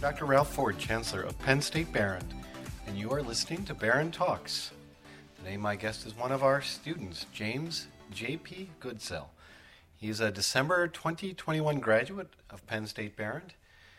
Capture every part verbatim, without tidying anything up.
Doctor Ralph Ford, Chancellor of Penn State Behrend, and you are listening to Behrend Talks. Today my guest is one of our students, James J P. Goodsell. He is a December twenty twenty-one graduate of Penn State Behrend,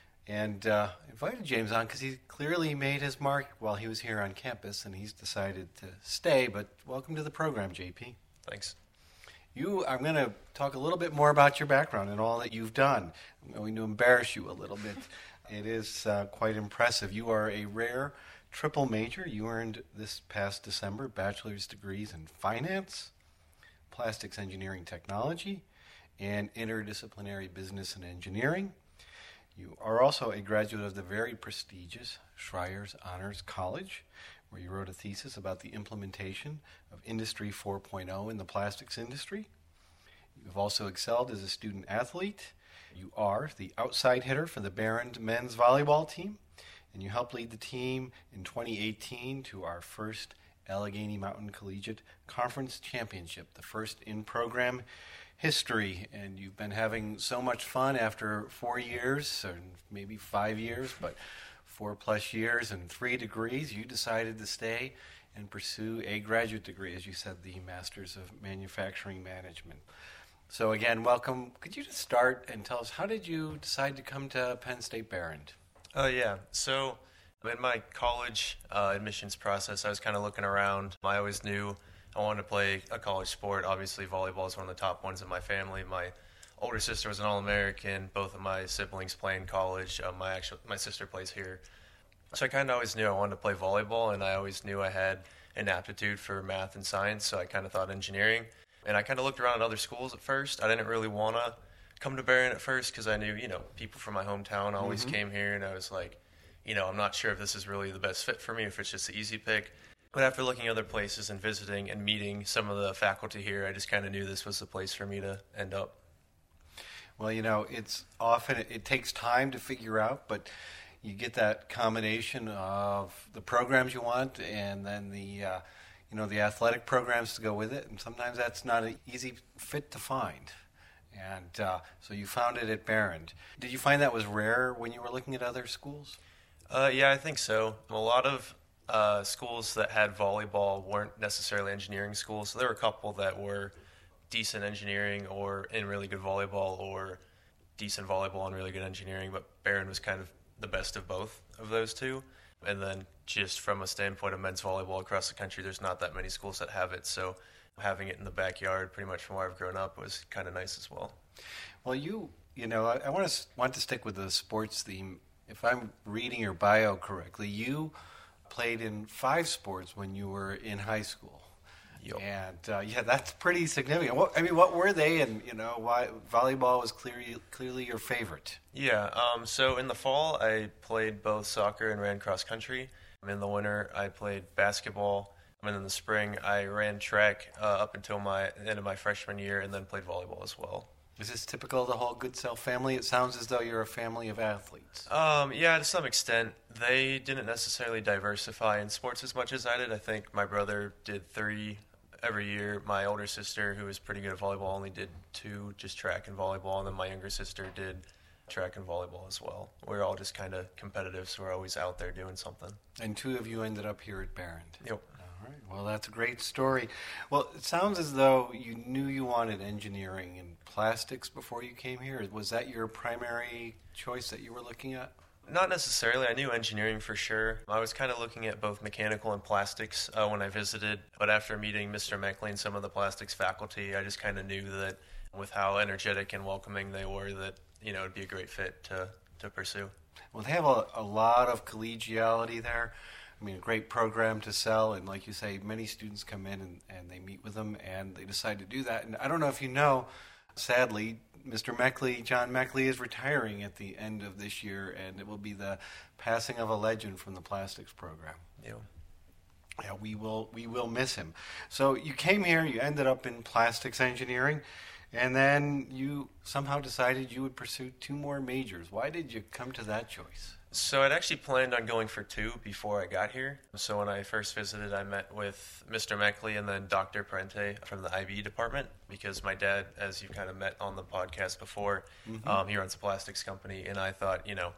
and uh, invited James on because he clearly made his mark while he was here on campus, and he's decided to stay, but welcome to the program, J P. Thanks. You, I'm going to talk a little bit more about your background and all that you've done. I'm going to embarrass you a little bit. It is uh, quite impressive. You are a rare triple major. You earned this past December bachelor's degrees in finance, plastics engineering technology, and interdisciplinary business and engineering. You are also a graduate of the very prestigious Schreier's Honors College, where you wrote a thesis about the implementation of Industry four point oh in the plastics industry. You've also excelled as a student athlete. You are the outside hitter for the Behrend men's volleyball team, and you helped lead the team in twenty eighteen to our first Allegheny Mountain Collegiate Conference Championship, the first in program history. And you've been having so much fun after four years, or maybe five years, but four plus years and three degrees, you decided to stay and pursue a graduate degree, as you said, the Masters of Manufacturing Management. So again, welcome. Could you just start and tell us, how did you decide to come to Penn State Behrend? Oh, uh, yeah. So in my college uh, admissions process, I was kind of looking around. I always knew I wanted to play a college sport. Obviously, volleyball is one of the top ones in my family. My older sister was an All-American. Both of my siblings play in college. Uh, my actual my sister plays here. So I kind of always knew I wanted to play volleyball, and I always knew I had an aptitude for math and science, so I kind of thought engineering. And I kind of looked around at other schools at first. I didn't really want to come to Behrend at first because I knew, you know, people from my hometown always mm-hmm. came here, and I was like, you know, I'm not sure if this is really the best fit for me, if it's just the easy pick. But after looking other places and visiting and meeting some of the faculty here, I just kind of knew this was the place for me to end up. Well, you know, it's often, it, it takes time to figure out, but you get that combination of the programs you want and then the, uh, you know, the athletic programs to go with it, and sometimes that's not an easy fit to find. And uh, so you found it at Behrend. Did you find that was rare when you were looking at other schools? Uh, yeah, I think so. A lot of uh, schools that had volleyball weren't necessarily engineering schools, so there were a couple that were decent engineering or in really good volleyball, or decent volleyball and really good engineering, but Behrend was kind of the best of both of those two. And then just from a standpoint of men's volleyball across the country, there's not that many schools that have it, so having it in the backyard pretty much from where I've grown up was kind of nice as well. Well, you, you know, I, I want to want to stick with the sports theme. If I'm reading your bio correctly, you played in five sports when you were in high school. Yep. And uh, yeah, that's pretty significant. What, I mean, what were they, and you know, why volleyball was clearly clearly your favorite? Yeah. Um, so in the fall, I played both soccer and ran cross country. In the winter, I played basketball, and in the spring, I ran track uh, up until my end of my freshman year, and then played volleyball as well. Is this typical of the whole Goodsell family? It sounds as though you're a family of athletes. Um, yeah, to some extent. They didn't necessarily diversify in sports as much as I did. I think my brother did three every year. My older sister, who was pretty good at volleyball, only did two, just track and volleyball, and then my younger sister did track and volleyball as well. We're all just kind of competitive, so we're always out there doing something. And two of you ended up here at Behrend. Yep. All right. Well, that's a great story. Well, it sounds as though you knew you wanted engineering and plastics before you came here. Was that your primary choice that you were looking at? Not necessarily. I knew engineering for sure. I was kind of looking at both mechanical and plastics uh, when I visited, but after meeting Mister Meckley and some of the plastics faculty, I just kind of knew that with how energetic and welcoming they were, that, you know, it'd be a great fit to, to pursue. Well, they have a, a lot of collegiality there. I mean, a great program to sell, and like you say, many students come in and, and they meet with them, and they decide to do that. And I don't know if you know, sadly, Mister Meckley, John Meckley, is retiring at the end of this year, and it will be the passing of a legend from the plastics program. Yeah. Yeah, we will we will miss him. So you came here, you ended up in plastics engineering, and then you somehow decided you would pursue two more majors. Why did you come to that choice? So I'd actually planned on going for two before I got here. So when I first visited, I met with Mister Meckley and then Doctor Parente from the I B department, because my dad, as you kind of met on the podcast before, mm-hmm. um, he runs a plastics company, and I thought, you know,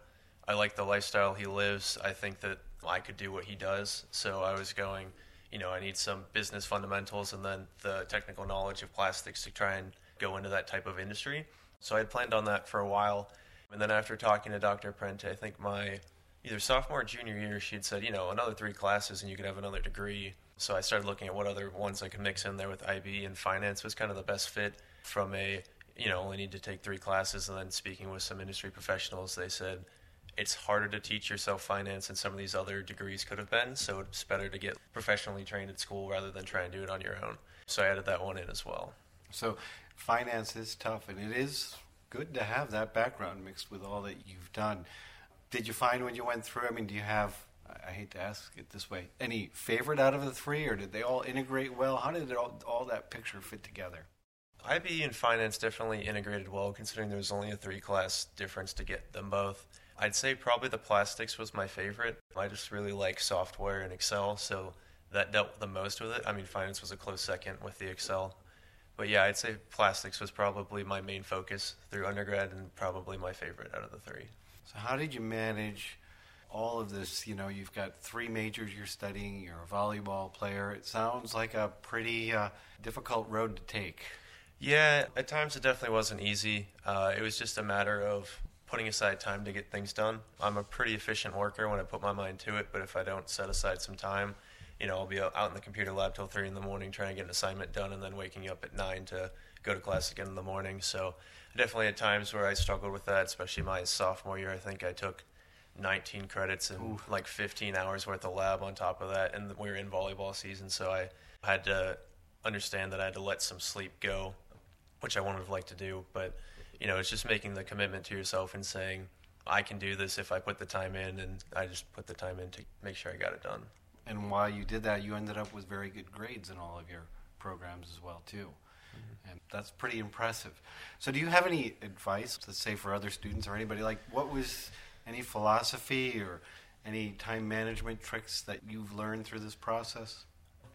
I like the lifestyle he lives. I think that I could do what he does. So I was going, you know, I need some business fundamentals and then the technical knowledge of plastics to try and go into that type of industry. So I had planned on that for a while. And then after talking to Doctor Prente, I think my either sophomore or junior year, she had said, you know, another three classes and you could have another degree. So I started looking at what other ones I could mix in there with I B, and finance was kind of the best fit from a, you know, only need to take three classes. And then speaking with some industry professionals, they said it's harder to teach yourself finance than some of these other degrees could have been. So it's better to get professionally trained at school rather than try and do it on your own. So I added that one in as well. So finance is tough, and it is good to have that background mixed with all that you've done. Did you find when you went through, I mean, do you have, I hate to ask it this way, any favorite out of the three, or did they all integrate well? How did it all, all that picture fit together? I B and finance definitely integrated well, considering there was only a three-class difference to get them both. I'd say probably the plastics was my favorite. I just really like software and Excel, so that dealt the most with it. I mean, finance was a close second with the Excel. But yeah, I'd say plastics was probably my main focus through undergrad and probably my favorite out of the three. So how did you manage all of this? You know, you've got three majors you're studying, you're a volleyball player. It sounds like a pretty uh, difficult road to take. Yeah, at times it definitely wasn't easy. Uh, it was just a matter of putting aside time to get things done. I'm a pretty efficient worker when I put my mind to it, but if I don't set aside some time, you know, I'll be out in the computer lab till three in the morning trying to get an assignment done and then waking up at nine to go to class again in the morning. So I definitely had times where I struggled with that, especially my sophomore year. I think I took nineteen credits and Ooh. like fifteen hours worth of lab on top of that, and we were in volleyball season, so I had to understand that I had to let some sleep go, which I would have liked to do, but you know, it's just making the commitment to yourself and saying, I can do this if I put the time in, and I just put the time in to make sure I got it done. And while you did that, you ended up with very good grades in all of your programs as well, too. Mm-hmm. And that's pretty impressive. So do you have any advice, let's say, for other students or anybody? Like, what was any philosophy or any time management tricks that you've learned through this process?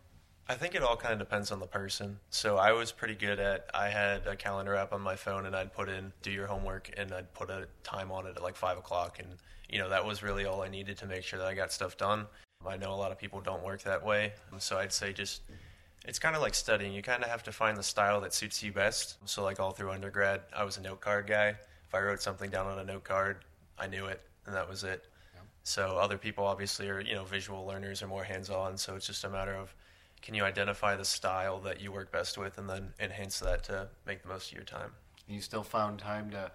I think it all kind of depends on the person. So I was pretty good at, I had a calendar app on my phone and I'd put in, do your homework, and I'd put a time on it at like five o'clock. And, you know, that was really all I needed to make sure that I got stuff done. I know a lot of people don't work that way. So I'd say just, it's kind of like studying. You kind of have to find the style that suits you best. So like all through undergrad, I was a note card guy. If I wrote something down on a note card, I knew it, and that was it. Yeah. So other people obviously are, you know, visual learners, are more hands-on. So it's just a matter of, can you identify the style that you work best with and then enhance that to make the most of your time? You still found time to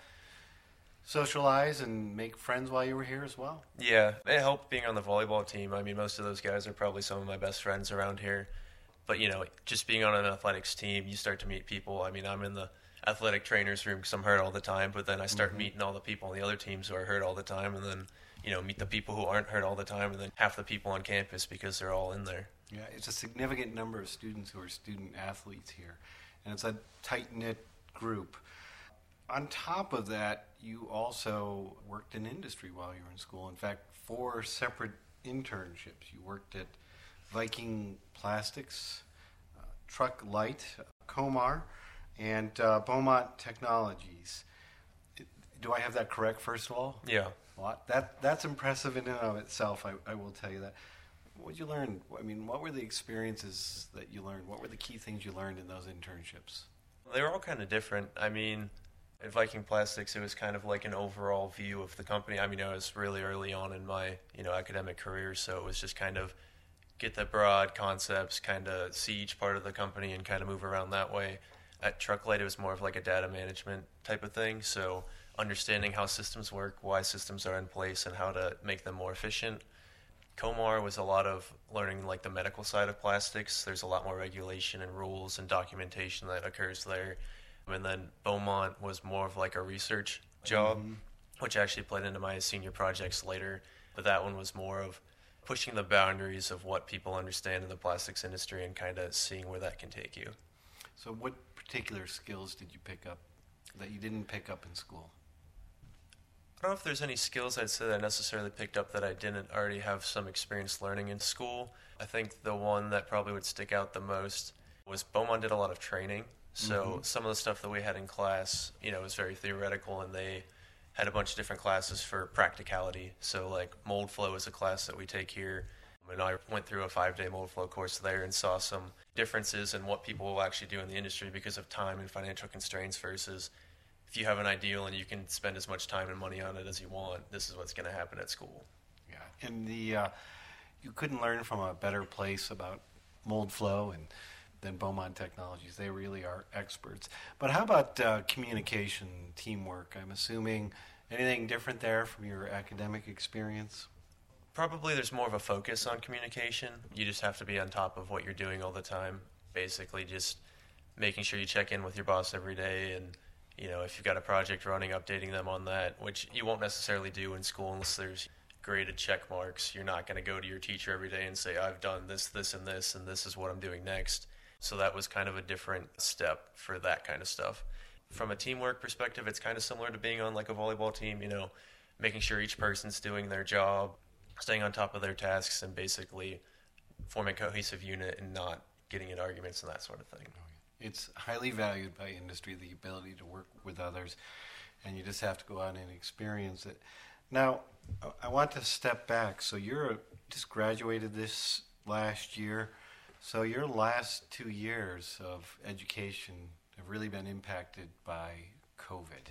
socialize and make friends while you were here as well? Yeah, it helped being on the volleyball team. I mean, most of those guys are probably some of my best friends around here. But, you know, just being on an athletics team, you start to meet people. I mean, I'm in the athletic trainer's room because I'm hurt all the time, but then I start mm-hmm. meeting all the people on the other teams who are hurt all the time, and then, you know, meet the people who aren't hurt all the time, and then half the people on campus because they're all in there. Yeah, it's a significant number of students who are student athletes here, and it's a tight-knit group. On top of that, you also worked in industry while you were in school. In fact, four separate internships. You worked at Viking Plastics, uh, Truck Light, Comar, and uh, Beaumont Technologies. Do I have that correct, first of all? Yeah. Well, that, that's impressive in and of itself, I, I will tell you that. What did you learn? I mean, what were the experiences that you learned? What were the key things you learned in those internships? They were all kind of different. I mean, at Viking Plastics, it was kind of like an overall view of the company. I mean, I was really early on in my, you know, academic career, so it was just kind of get the broad concepts, kind of see each part of the company and kind of move around that way. At Trucklight, it was more of like a data management type of thing, so understanding how systems work, why systems are in place, and how to make them more efficient. Comar was a lot of learning like the medical side of plastics. There's a lot more regulation and rules and documentation that occurs there. And then Beaumont was more of like a research job, mm-hmm. which actually played into my senior projects later. But that one was more of pushing the boundaries of what people understand in the plastics industry and kind of seeing where that can take you. So what particular skills did you pick up that you didn't pick up in school? I don't know if there's any skills I'd say that I necessarily picked up that I didn't already have some experience learning in school. I think the one that probably would stick out the most was Beaumont did a lot of training. So mm-hmm. some of the stuff that we had in class, you know, was very theoretical, and they had a bunch of different classes for practicality. So like mold flow is a class that we take here. And I went through a five-day mold flow course there and saw some differences in what people will actually do in the industry because of time and financial constraints versus if you have an ideal and you can spend as much time and money on it as you want, this is what's going to happen at school. Yeah, and the uh, you couldn't learn from a better place about mold flow and than Beaumont Technologies. They really are experts. But how about uh, communication, teamwork? I'm assuming anything different there from your academic experience? Probably there's more of a focus on communication. You just have to be on top of what you're doing all the time. Basically just making sure you check in with your boss every day and, you know, if you've got a project running, updating them on that, which you won't necessarily do in school unless there's graded check marks. You're not going to go to your teacher every day and say, I've done this, this, and this, and this is what I'm doing next. So that was kind of a different step for that kind of stuff. From a teamwork perspective, it's kind of similar to being on like a volleyball team, you know, making sure each person's doing their job, staying on top of their tasks, and basically forming a cohesive unit and not getting in arguments and that sort of thing. It's highly valued by industry, the ability to work with others, and you just have to go out and experience it. Now, I want to step back. So you're just graduated this last year. So your last two years of education have really been impacted by COVID.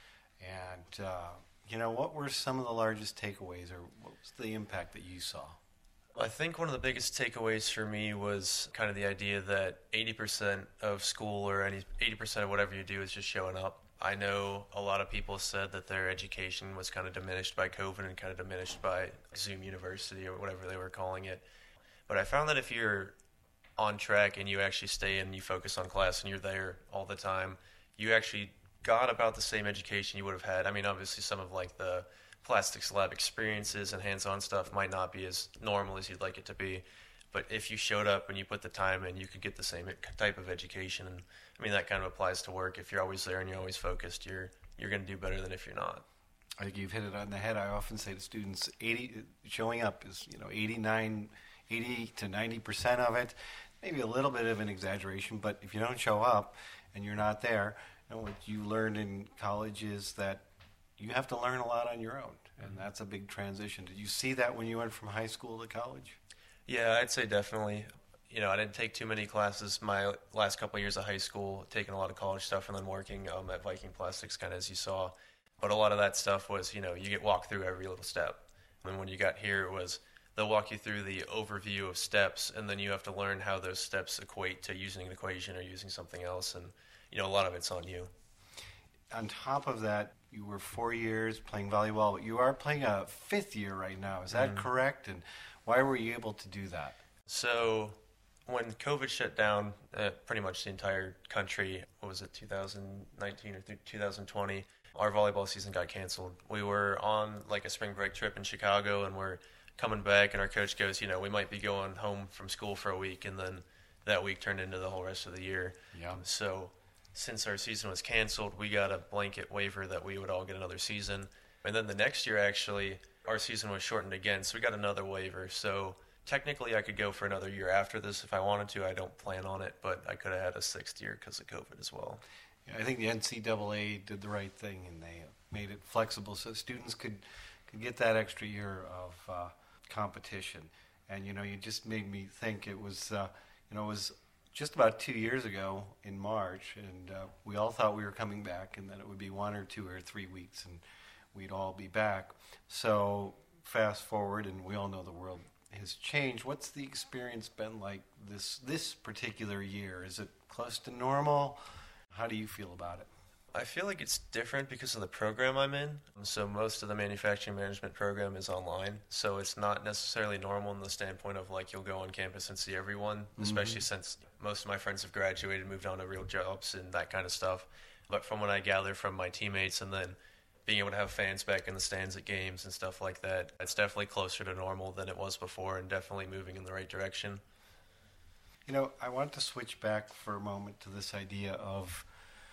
And, uh, you know, what were some of the largest takeaways, or what was the impact that you saw? I think one of the biggest takeaways for me was kind of the idea that eighty percent of school or any eighty percent of whatever you do is just showing up. I know a lot of people said that their education was kind of diminished by COVID and kind of diminished by Zoom University or whatever they were calling it. But I found that if you're on track and you actually stay and you focus on class and you're there all the time, you actually got about the same education you would have had. I mean, obviously some of like the plastics lab experiences and hands-on stuff might not be as normal as you'd like it to be, but if you showed up and you put the time in, you could get the same type of education. And I mean, that kind of applies to work. If you're always there and you're always focused, you're you're going to do better than if you're not. I think you've hit it on the head. I often say to students, eighty showing up is, you know, eighty-nine, eighty to ninety percent of it. Maybe a little bit of an exaggeration, but if you don't show up and you're not there, you know, what you learned in college is that you have to learn a lot on your own, and that's a big transition. Did you see that when you went from high school to college? Yeah, I'd say definitely. You know, I didn't take too many classes my last couple of years of high school, taking a lot of college stuff and then working um, at Viking Plastics, kind of as you saw. But a lot of that stuff was, you know, you get walked through every little step. And when you got here, it was they'll walk you through the overview of steps, and then you have to learn how those steps equate to using an equation or using something else. And, you know, a lot of it's on you. On top of that, you were four years playing volleyball, but you are playing a fifth year right now. Is that mm-hmm. correct? And why were you able to do that? So when COVID shut down uh, pretty much the entire country, what was it, two thousand nineteen or two thousand twenty, our volleyball season got canceled. We were on like a spring break trip in Chicago, and we're coming back, and our coach goes, you know, we might be going home from school for a week, and then that week turned into the whole rest of the year. Yeah. So since our season was canceled, we got a blanket waiver that we would all get another season. And then the next year, actually, our season was shortened again, so we got another waiver. So technically, I could go for another year after this if I wanted to. I don't plan on it, but I could have had a sixth year because of COVID as well. Yeah, I think the N C double A did the right thing, and they made it flexible so students could, could get that extra year of uh, competition. And, you know, you just made me think it was, uh, you know, it was just about two years ago in March, and uh, we all thought we were coming back and that it would be one or two or three weeks and we'd all be back. So fast forward, and we all know the world has changed. What's the experience been like this this particular year? Is it close to normal? How do you feel about it? I feel like it's different because of the program I'm in. So most of the manufacturing management program is online. So it's not necessarily normal in the standpoint of like you'll go on campus and see everyone, mm-hmm. especially since most of my friends have graduated, moved on to real jobs and that kind of stuff. But from what I gather from my teammates and then being able to have fans back in the stands at games and stuff like that, it's definitely closer to normal than it was before and definitely moving in the right direction. You know, I want to switch back for a moment to this idea of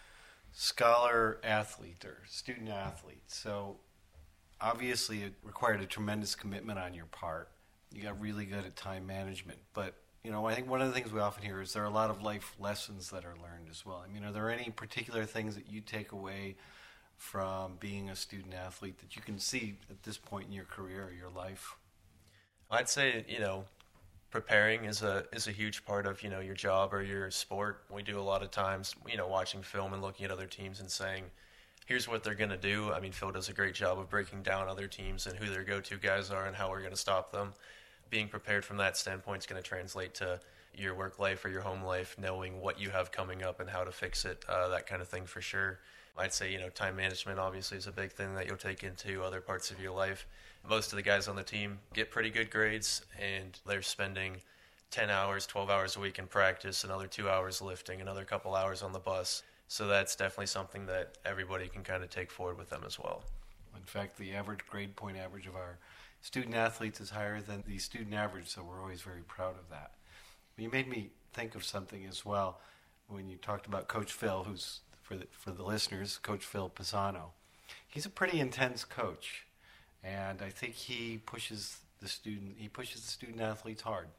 scholar athlete or student athlete. So obviously it required a tremendous commitment on your part. You got really good at time management. But, you know, I think one of the things we often hear is there are a lot of life lessons that are learned as well. I mean, are there any particular things that you take away from being a student athlete that you can see at this point in your career or your life? I'd say, you know, preparing is a is a huge part of, you know, your job or your sport. We do a lot of times, you know, watching film and looking at other teams and saying, here's what they're going to do. I mean, Phil does a great job of breaking down other teams and who their go-to guys are and how we're going to stop them. Being prepared from that standpoint is going to translate to your work life or your home life, knowing what you have coming up and how to fix it, uh, that kind of thing for sure. I'd say, you know, time management obviously is a big thing that you'll take into other parts of your life. Most of the guys on the team get pretty good grades, and they're spending ten hours, twelve hours a week in practice, another two hours lifting, another couple hours on the bus. So that's definitely something that everybody can kind of take forward with them as well. In fact, the average grade point average of our student athletes is higher than the student average, so we're always very proud of that. You made me think of something as well when you talked about Coach Phil, who's, for the, for the listeners, Coach Phil Pisano. He's a pretty intense coach, and I think he pushes the student he pushes the student athletes hard.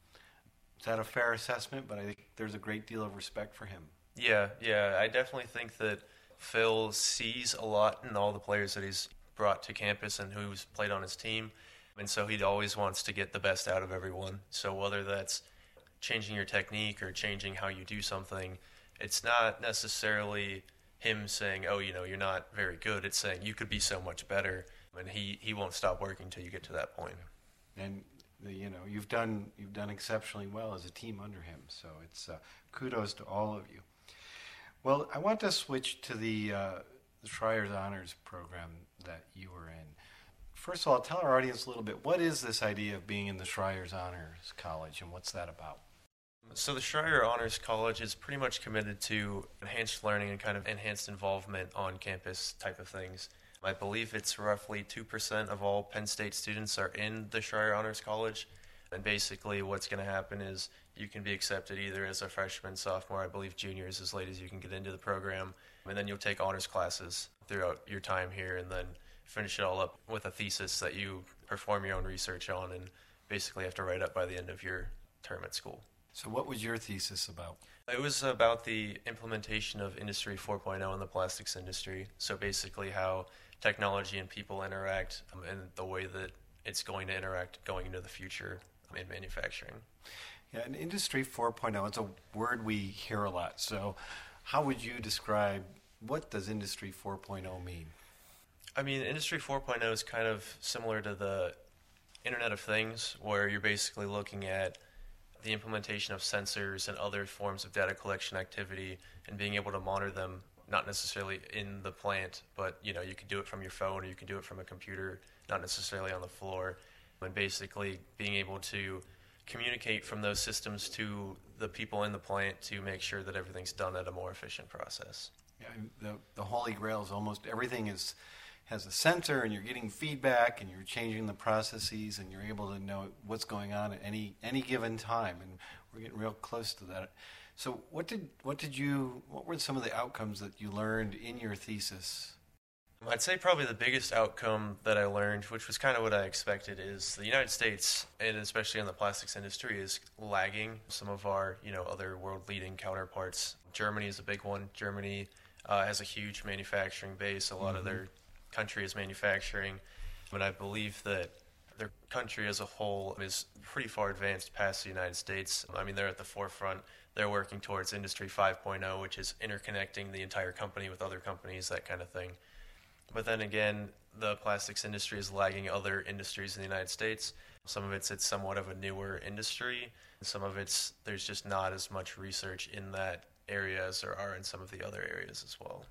Is that a fair assessment? But I think there's a great deal of respect for him. Yeah, yeah, I definitely think that Phil sees a lot in all the players that he's brought to campus and who's played on his team, and so he always wants to get the best out of everyone. So whether that's changing your technique or changing how you do something, it's not necessarily him saying, oh, you know, you're not very good. It's saying you could be so much better, and he, he won't stop working until you get to that point. And the, you know, you've done you've done exceptionally well as a team under him, so it's uh, kudos to all of you. Well, I want to switch to the, uh, the Schreyer's Honors program that you were in. First of all, tell our audience a little bit, what is this idea of being in the Schreyer's Honors College, and what's that about? So the Schreyer Honors College is pretty much committed to enhanced learning and kind of enhanced involvement on campus type of things. I believe it's roughly two percent of all Penn State students are in the Schreyer Honors College. And basically what's going to happen is you can be accepted either as a freshman, sophomore, I believe juniors as late as you can get into the program. And then you'll take honors classes throughout your time here and then finish it all up with a thesis that you perform your own research on and basically have to write up by the end of your term at school. So what was your thesis about? It was about the implementation of Industry four point oh in the plastics industry. So basically how technology and people interact um, and the way that it's going to interact going into the future in manufacturing. Yeah, and Industry four point oh, it's a word we hear a lot. So how would you describe, what does Industry four point oh mean? I mean, Industry four point oh is kind of similar to the Internet of Things, where you're basically looking at the implementation of sensors and other forms of data collection activity and being able to monitor them, not necessarily in the plant, but you know, you can do it from your phone or you can do it from a computer, not necessarily on the floor. And basically being able to communicate from those systems to the people in the plant to make sure that everything's done at a more efficient process. Yeah, the, the holy grail is almost everything is has a sensor, and you're getting feedback, and you're changing the processes, and you're able to know what's going on at any any given time, and we're getting real close to that. So, what did what did you what were some of the outcomes that you learned in your thesis? I'd say probably the biggest outcome that I learned, which was kind of what I expected, is the United States, and especially in the plastics industry, is lagging some of our, you know, other world-leading counterparts. Germany is a big one. Germany uh, has a huge manufacturing base. A lot mm-hmm. of their country is manufacturing, and I believe that their country as a whole is pretty far advanced past the United States. I mean, they're at the forefront. They're working towards Industry five point oh, which is interconnecting the entire company with other companies, that kind of thing. But then again, the plastics industry is lagging other industries in the United States. Some of it's it's somewhat of a newer industry. Some of it's there's just not as much research in that area as there are in some of the other areas as well.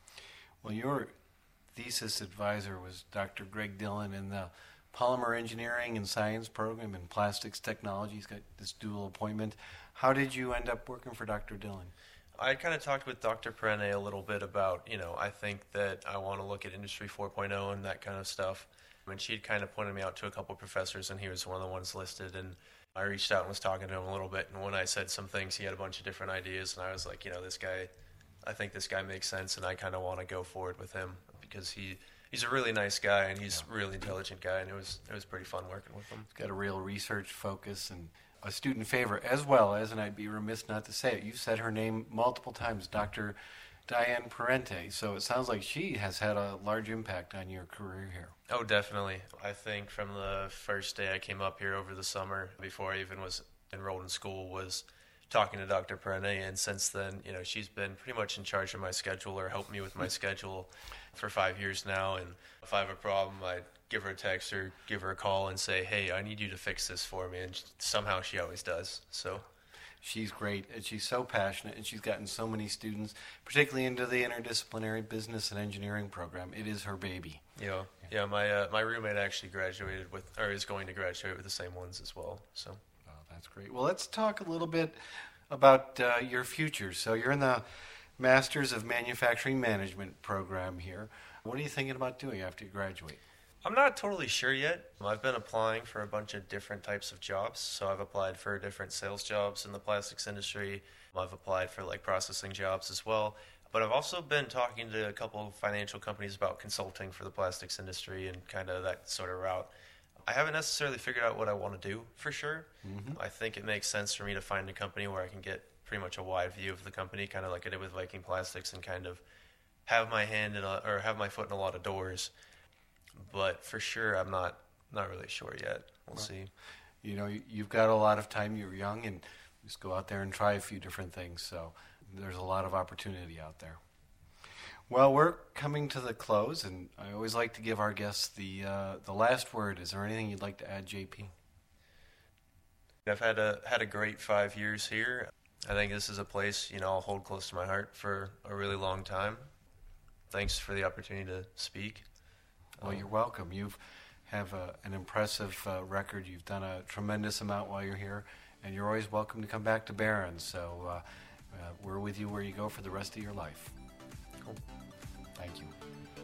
Well, your thesis advisor was Doctor Greg Dillon in the Polymer Engineering and Science program in Plastics Technology. He's got this dual appointment. How did you end up working for Doctor Dillon? I kind of talked with Doctor Perenne a little bit about, you know, I think that I want to look at Industry four point oh and that kind of stuff. And she'd kind of pointed me out to a couple of professors, and he was one of the ones listed. And I reached out and was talking to him a little bit. And when I said some things, he had a bunch of different ideas. And I was like, you know, this guy, I think this guy makes sense, and I kind of want to go forward with him because he, he's a really nice guy, and he's a really intelligent guy. And it was it was pretty fun working with him. He's got a real research focus and a student favorite, as well as, and I'd be remiss not to say it, you've said her name multiple times, Doctor Diane Parente. So it sounds like she has had a large impact on your career here. Oh, definitely. I think from the first day I came up here over the summer, before I even was enrolled in school, was talking to Doctor Parente, and since then, you know, she's been pretty much in charge of my schedule or helped me with my schedule for five years now. And if I have a problem, I give her a text or give her a call and say, hey, I need you to fix this for me. And somehow she always does. So she's great, and she's so passionate, and she's gotten so many students, particularly into the interdisciplinary business and engineering program. It is her baby. Yeah, yeah. My uh, my roommate actually graduated with, or is going to graduate with the same ones as well. So, oh, that's great. Well, let's talk a little bit about uh, your future. So, you're in the Masters of Manufacturing Management program here. What are you thinking about doing after you graduate? I'm not totally sure yet. I've been applying for a bunch of different types of jobs. So I've applied for different sales jobs in the plastics industry. I've applied for like processing jobs as well. But I've also been talking to a couple of financial companies about consulting for the plastics industry and kind of that sort of route. I haven't necessarily figured out what I want to do for sure. Mm-hmm. I think it makes sense for me to find a company where I can get pretty much a wide view of the company, kind of like I did with Viking Plastics, and kind of have my hand in a, or have my foot in a lot of doors. But for sure, I'm not not really sure yet. We'll well, see. You know, you've got a lot of time. You're young, and just go out there and try a few different things. So there's a lot of opportunity out there. Well, we're coming to the close, and I always like to give our guests the uh, the last word. Is there anything you'd like to add, J P? I've had a had a great five years here. I think this is a place, you know, I'll hold close to my heart for a really long time. Thanks for the opportunity to speak. Well, you're welcome. You have a, an impressive uh, record. You've done a tremendous amount while you're here, and you're always welcome to come back to Barron. So uh, uh, we're with you where you go for the rest of your life. Cool. Thank you.